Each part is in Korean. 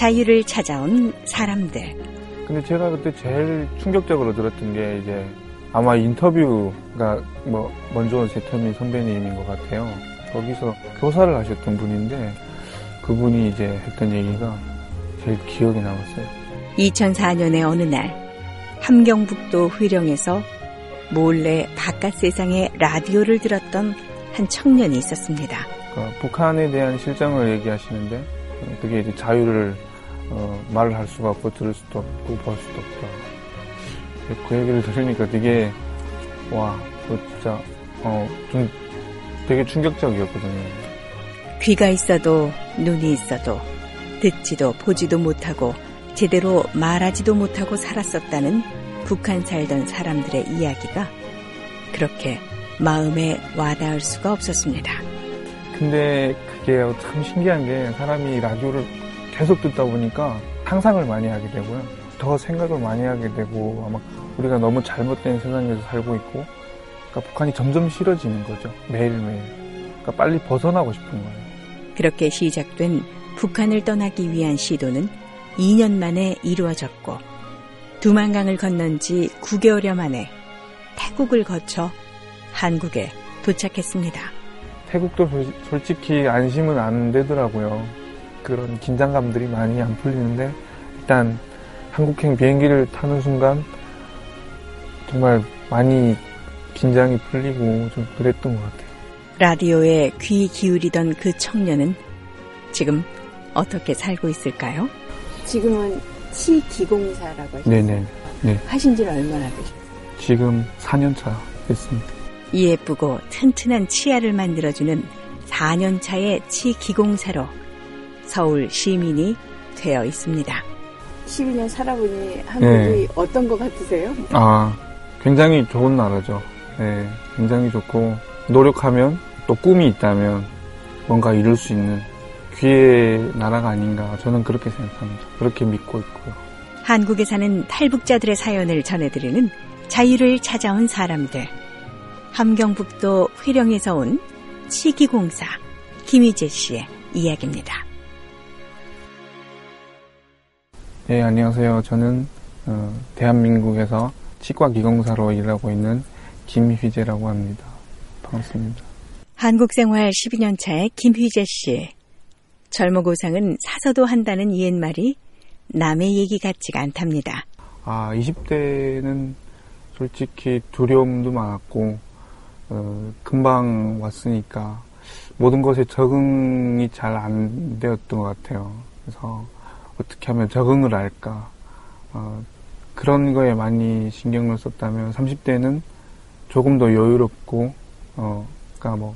자유를 찾아온 사람들. 근데 제가 그때 제일 충격적으로 들었던 게 이제 아마 인터뷰가 먼저 온 세터민 선배님인 것 같아요. 거기서 교사를 하셨던 분인데 그분이 이제 했던 얘기가 제일 기억에 남았어요. 2004년의 어느 날 함경북도 회령에서 몰래 바깥 세상의 라디오를 들었던 한 청년이 있었습니다. 그러니까 북한에 대한 실정을 얘기하시는데 그게 이제 자유를 말을 할 수가 없고 들을 수도 없고 볼 수도 없다. 그 얘기를 들으니까 되게 그거 진짜 좀 되게 충격적이었거든요. 귀가 있어도 눈이 있어도 듣지도 보지도 못하고 제대로 말하지도 못하고 살았었다는 북한 살던 사람들의 이야기가 그렇게 마음에 와닿을 수가 없었습니다. 근데 그게 참 신기한 게 사람이 라디오를 계속 듣다 보니까 상상을 많이 하게 되고요. 더 생각을 많이 하게 되고 아마 우리가 너무 잘못된 세상에서 살고 있고 그러니까 북한이 점점 싫어지는 거죠. 매일매일. 그러니까 빨리 벗어나고 싶은 거예요. 그렇게 시작된 북한을 떠나기 위한 시도는 2년 만에 이루어졌고 두만강을 건넌 지 9개월여 만에 태국을 거쳐 한국에 도착했습니다. 태국도 솔직히 안심은 안 되더라고요. 그런 긴장감들이 많이 안 풀리는데 일단 한국행 비행기를 타는 순간 정말 많이 긴장이 풀리고 좀 그랬던 것 같아요. 라디오에 귀 기울이던 그 청년은 지금 어떻게 살고 있을까요? 지금은 치기공사라고 하셨어요. 네네. 네. 하신 지는 얼마나 되셨어요? 지금 4년 차 됐습니다. 예쁘고 튼튼한 치아를 만들어주는 4년 차의 치기공사로 서울 시민이 되어 있습니다. 12년 살아보니 한국이 어떤 것 같으세요? 굉장히 좋은 나라죠. 네, 굉장히 좋고 노력하면 또 꿈이 있다면 뭔가 이룰 수 있는 기회의 나라가 아닌가 저는 그렇게 생각합니다. 그렇게 믿고 있고요. 한국에 사는 탈북자들의 사연을 전해드리는 자유를 찾아온 사람들. 함경북도 회령에서 온 치기공사 김희재 씨의 이야기입니다. 네, 안녕하세요. 저는 대한민국에서 치과기공사로 일하고 있는 김휘재라고 합니다. 반갑습니다. 한국 생활 12년 차의 김휘재 씨. 젊어고상은 사서도 한다는 옛말이 남의 얘기 같지가 않답니다. 20대는 솔직히 두려움도 많았고 금방 왔으니까 모든 것에 적응이 잘 안 되었던 것 같아요. 그래서 어떻게 하면 적응을 할까 그런 거에 많이 신경을 썼다면 30대는 조금 더 여유롭고 그러니까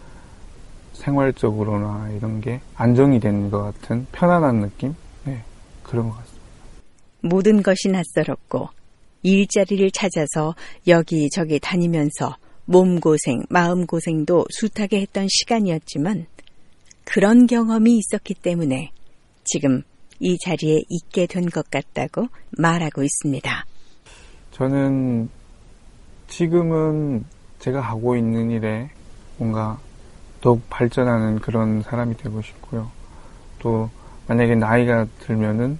생활적으로나 이런 게 안정이 된 것 같은 편안한 느낌? 네, 그런 것 같습니다. 모든 것이 낯설었고 일자리를 찾아서 여기저기 다니면서 몸고생, 마음고생도 숱하게 했던 시간이었지만 그런 경험이 있었기 때문에 지금 이 자리에 있게 된 것 같다고 말하고 있습니다. 저는 지금은 제가 하고 있는 일에 뭔가 더욱 발전하는 그런 사람이 되고 싶고요. 또 만약에 나이가 들면은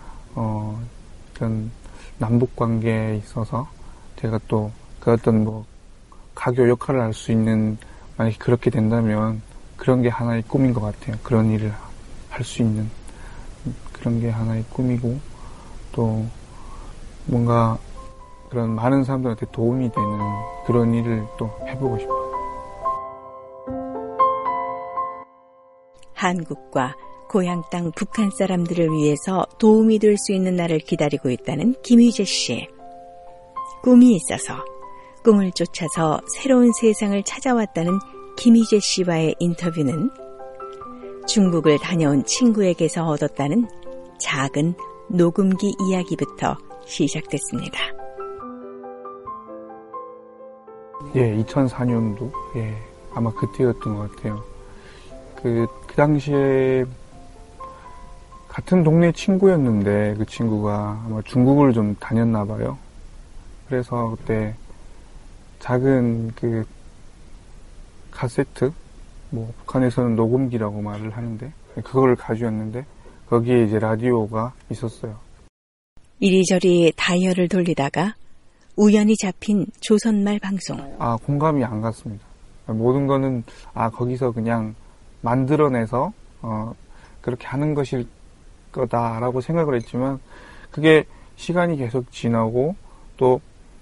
어떤 남북 관계에 있어서 제가 또 그 어떤 가교 역할을 할 수 있는 만약에 그렇게 된다면 그런 게 하나의 꿈인 것 같아요. 그런 일을 할 수 있는 그런 게 하나의 꿈이고 또 뭔가 그런 많은 사람들한테 도움이 되는 그런 일을 또 해보고 싶어요. 한국과 고향 땅 북한 사람들을 위해서 도움이 될 수 있는 날을 기다리고 있다는 김휘재 씨. 꿈이 있어서 꿈을 쫓아서 새로운 세상을 찾아왔다는 김휘재 씨와의 인터뷰는 중국을 다녀온 친구에게서 얻었다는 작은 녹음기 이야기부터 시작됐습니다. 예, 2004년도 아마 그때였던 것 같아요. 그 당시에 같은 동네 친구였는데 그 친구가 아마 중국을 좀 다녔나 봐요. 그래서 그때 작은 그 카세트, 북한에서는 녹음기라고 말을 하는데 그거를 가져왔는데 거기에 이제 라디오가 있었어요. 이리저리 다이얼을 돌리다가 우연히 잡힌 조선말 방송. 공감이 안 갔습니다. 모든 거는 거기서 그냥 만들어내서 그렇게 하는 것일 거다라고 생각을 했지만 그게 시간이 계속 지나고 또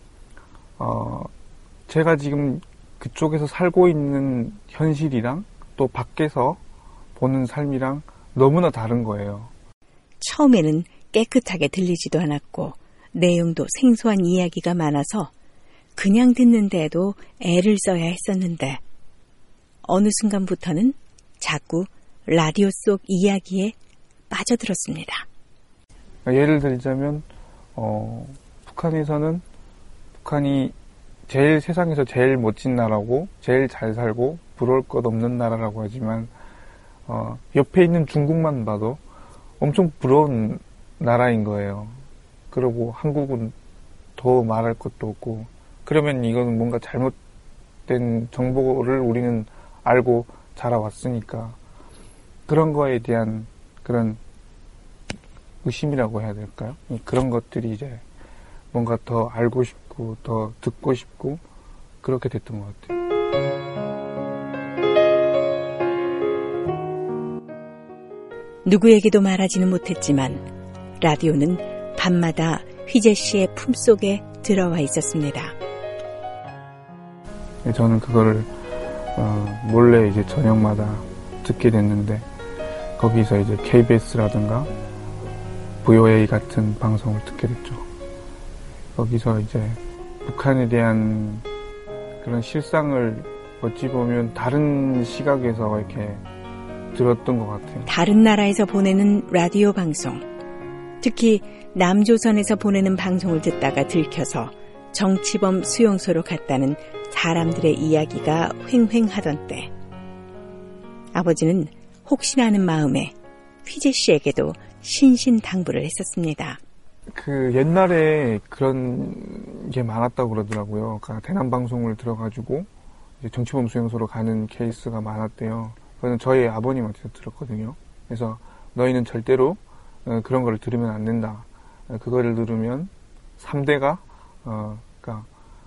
제가 지금 그쪽에서 살고 있는 현실이랑 또 밖에서 보는 삶이랑 너무나 다른 거예요. 처음에는 깨끗하게 들리지도 않았고 내용도 생소한 이야기가 많아서 그냥 듣는데도 애를 써야 했었는데 어느 순간부터는 자꾸 라디오 속 이야기에 빠져들었습니다. 예를 들자면 북한에서는 북한이 세상에서 제일 멋진 나라고 제일 잘 살고 부러울 것 없는 나라라고 하지만 옆에 있는 중국만 봐도 엄청 부러운 나라인 거예요. 그리고 한국은 더 말할 것도 없고 그러면 이거는 뭔가 잘못된 정보를 우리는 알고 자라왔으니까 그런 거에 대한 그런 의심이라고 해야 될까요? 그런 것들이 이제 뭔가 더 알고 싶고 더 듣고 싶고 그렇게 됐던 것 같아요. 누구에게도 말하지는 못했지만 라디오는 밤마다 휘재 씨의 품속에 들어와 있었습니다. 저는 그거를 몰래 이제 저녁마다 듣게 됐는데 거기서 이제 KBS라든가 VOA 같은 방송을 듣게 됐죠. 거기서 이제 북한에 대한 그런 실상을 어찌 보면 다른 시각에서 이렇게 들었던 것 같아요. 다른 나라에서 보내는 라디오 방송, 특히 남조선에서 보내는 방송을 듣다가 들켜서 정치범 수용소로 갔다는 사람들의 이야기가 횡횡하던 때 아버지는 혹시나 하는 마음에 휘재 씨에게도 신신당부를 했었습니다. 옛날에 그런 게 많았다고 그러더라고요. 그러니까 대남방송을 들어가지고 이제 정치범 수용소로 가는 케이스가 많았대요. 저는 저희 아버님한테서 들었거든요. 그래서 너희는 절대로 그런 걸 들으면 안 된다. 그거를 들으면 3대가 그러니까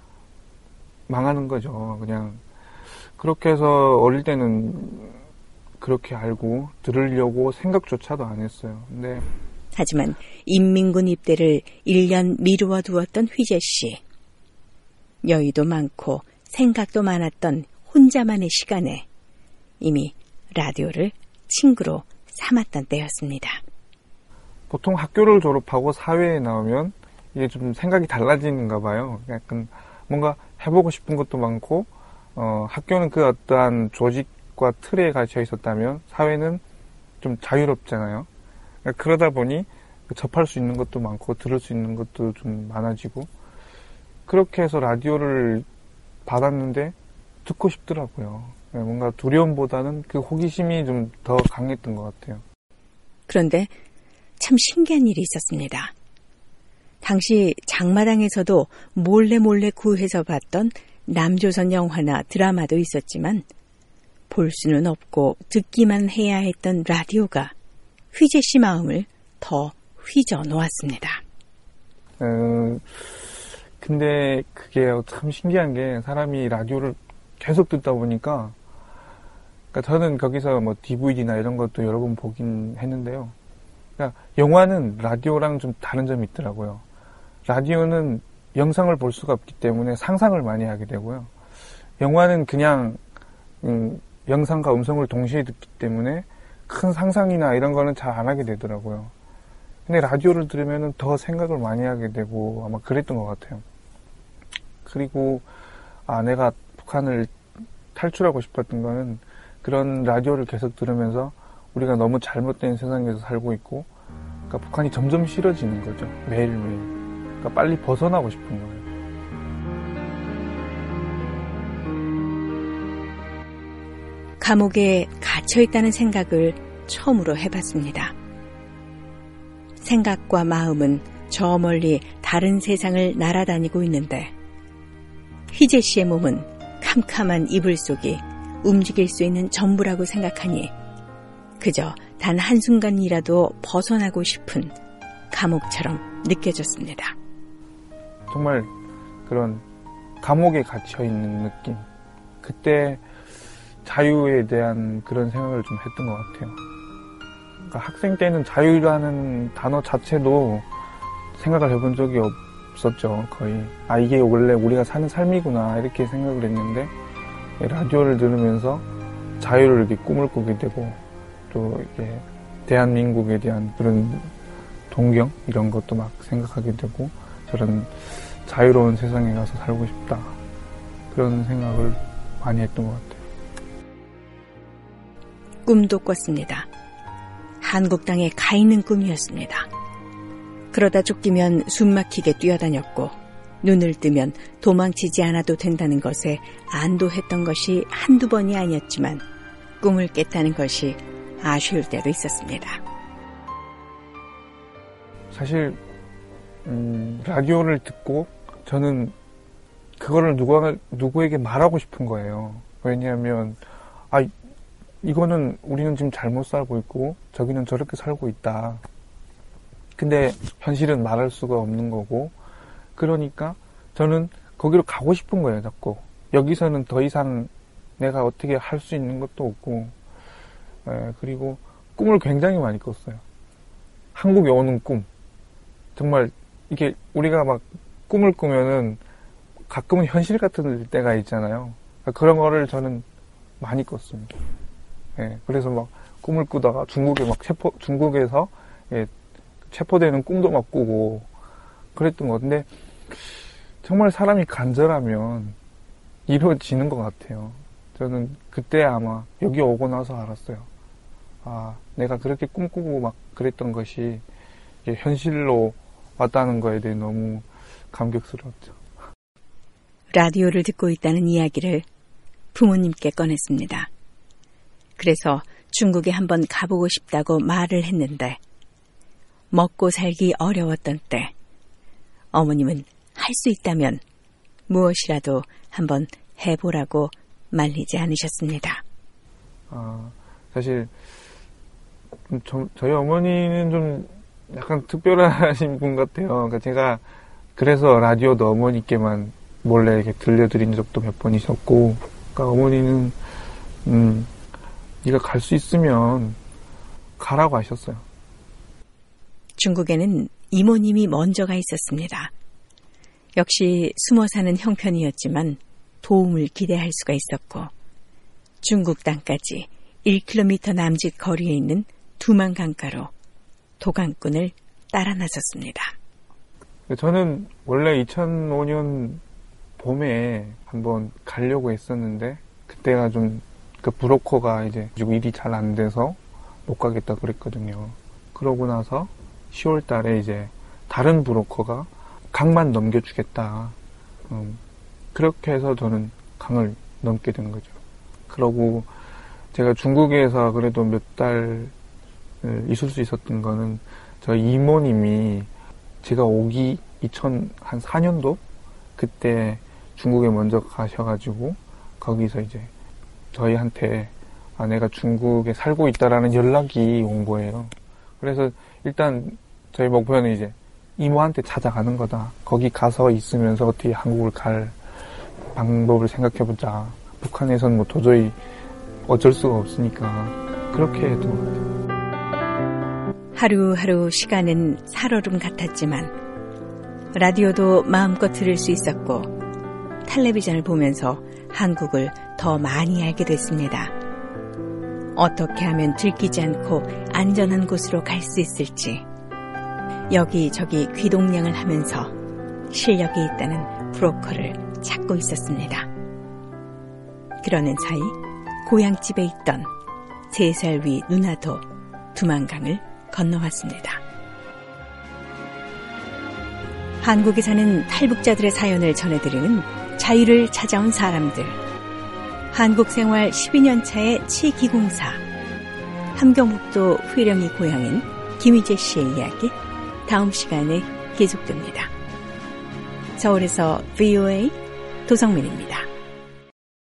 망하는 거죠. 그냥 그렇게 해서 어릴 때는 그렇게 알고 들으려고 생각조차도 안 했어요. 근데 하지만 인민군 입대를 1년 미루어 두었던 휘재 씨. 여유도 많고 생각도 많았던 혼자만의 시간에 이미 라디오를 친구로 삼았던 때였습니다. 보통 학교를 졸업하고 사회에 나오면 이게 좀 생각이 달라지는가 봐요. 약간 뭔가 해보고 싶은 것도 많고 학교는 그 어떠한 조직과 틀에 갇혀 있었다면 사회는 좀 자유롭잖아요. 그러다 보니 접할 수 있는 것도 많고 들을 수 있는 것도 좀 많아지고 그렇게 해서 라디오를 받았는데 듣고 싶더라고요. 뭔가 두려움보다는 그 호기심이 좀 더 강했던 것 같아요. 그런데 참 신기한 일이 있었습니다. 당시 장마당에서도 몰래 구해서 봤던 남조선 영화나 드라마도 있었지만 볼 수는 없고 듣기만 해야 했던 라디오가 휘재 씨 마음을 더 휘저 놓았습니다. 근데 그게 참 신기한 게 사람이 라디오를 계속 듣다 보니까 그러니까 저는 거기서 뭐 DVD나 이런 것도 여러 번 보긴 했는데요. 그러니까 영화는 라디오랑 좀 다른 점이 있더라고요. 라디오는 영상을 볼 수가 없기 때문에 상상을 많이 하게 되고요. 영화는 그냥 영상과 음성을 동시에 듣기 때문에 큰 상상이나 이런 거는 잘 안 하게 되더라고요. 근데 라디오를 들으면 더 생각을 많이 하게 되고 아마 그랬던 것 같아요. 그리고 내가 북한을 탈출하고 싶었던 거는 그런 라디오를 계속 들으면서 우리가 너무 잘못된 세상에서 살고 있고 그러니까 북한이 점점 싫어지는 거죠. 매일매일. 그러니까 빨리 벗어나고 싶은 거예요. 감옥에 갇혀있다는 생각을 처음으로 해봤습니다. 생각과 마음은 저 멀리 다른 세상을 날아다니고 있는데 휘재 씨의 몸은 캄캄한 이불 속이 움직일 수 있는 전부라고 생각하니 그저 단 한순간이라도 벗어나고 싶은 감옥처럼 느껴졌습니다. 정말 그런 감옥에 갇혀있는 느낌. 그때 자유에 대한 그런 생각을 좀 했던 것 같아요. 그러니까 학생 때는 자유라는 단어 자체도 생각을 해본 적이 없었죠. 거의 이게 원래 우리가 사는 삶이구나 이렇게 생각을 했는데 라디오를 들으면서 자유를 이렇게 꿈을 꾸게 되고 또 이게 대한민국에 대한 그런 동경 이런 것도 막 생각하게 되고 저런 자유로운 세상에 가서 살고 싶다 그런 생각을 많이 했던 것 같아요. 꿈도 꿨습니다. 한국 땅에 가 있는 꿈이었습니다. 그러다 쫓기면 숨막히게 뛰어다녔고 눈을 뜨면 도망치지 않아도 된다는 것에 안도했던 것이 한두 번이 아니었지만 꿈을 깼다는 것이 아쉬울 때도 있었습니다. 사실 라디오를 듣고 저는 그거를 누구에게 말하고 싶은 거예요. 왜냐하면 이거는 우리는 지금 잘못 살고 있고 저기는 저렇게 살고 있다. 근데 현실은 말할 수가 없는 거고 그러니까 저는 거기로 가고 싶은 거예요. 자꾸 여기서는 더 이상 내가 어떻게 할 수 있는 것도 없고 그리고 꿈을 굉장히 많이 꿨어요. 한국에 오는 꿈. 정말 이게 우리가 막 꿈을 꾸면은 가끔은 현실 같은 때가 있잖아요. 그런 거를 저는 많이 꿨습니다. 그래서 막 꿈을 꾸다가 중국에서 체포되는 꿈도 막 꾸고 그랬던 것 같은데 정말 사람이 간절하면 이루어지는 것 같아요. 저는 그때 아마 여기 오고 나서 알았어요. 내가 그렇게 꿈꾸고 막 그랬던 것이 현실로 왔다는 거에 대해 너무 감격스러웠죠. 라디오를 듣고 있다는 이야기를 부모님께 꺼냈습니다. 그래서 중국에 한번 가보고 싶다고 말을 했는데 먹고 살기 어려웠던 때 어머님은 할 수 있다면 무엇이라도 한번 해보라고 말리지 않으셨습니다. 사실 저희 어머니는 좀 약간 특별하신 분 같아요. 그러니까 제가 그래서 라디오도 어머니께만 몰래 이렇게 들려드린 적도 몇 번 있었고, 그러니까 어머니는 네가 갈 수 있으면 가라고 하셨어요. 중국에는 이모님이 먼저 가 있었습니다. 역시 숨어 사는 형편이었지만 도움을 기대할 수가 있었고 중국 땅까지 1km 남짓 거리에 있는 두만 강가로 도강꾼을 따라 나섰습니다. 저는 원래 2005년 봄에 한번 가려고 했었는데 그때가 좀 그 브로커가 이제 일이 잘 안 돼서 못 가겠다 그랬거든요. 그러고 나서 10월 달에 이제 다른 브로커가 강만 넘겨주겠다. 그렇게 해서 저는 강을 넘게 된 거죠. 그러고 제가 중국에서 그래도 몇 달 있을 수 있었던 거는 저희 이모님이 제가 오기 2004년도 그때 중국에 먼저 가셔가지고 거기서 이제 저희한테 내가 중국에 살고 있다라는 연락이 온 거예요. 그래서 일단 저희 목표는 이제 이모한테 찾아가는 거다. 거기 가서 있으면서 어떻게 한국을 갈 방법을 생각해보자. 북한에서는 뭐 도저히 어쩔 수가 없으니까 그렇게 했던 것 같아요. 하루하루 시간은 살얼음 같았지만 라디오도 마음껏 들을 수 있었고 텔레비전을 보면서 한국을 더 많이 알게 됐습니다. 어떻게 하면 들키지 않고 안전한 곳으로 갈 수 있을지 여기저기 귀동냥을 하면서 실력이 있다는 브로커를 찾고 있었습니다. 그러는 사이 고향집에 있던 3살 위 누나도 두만강을 건너왔습니다. 한국에 사는 탈북자들의 사연을 전해드리는 자유를 찾아온 사람들. 한국생활 12년 차의 치기공사. 함경북도 회령이 고향인 김희재 씨의 이야기 다음 시간에 계속됩니다. 서울에서 VOA 도성민입니다.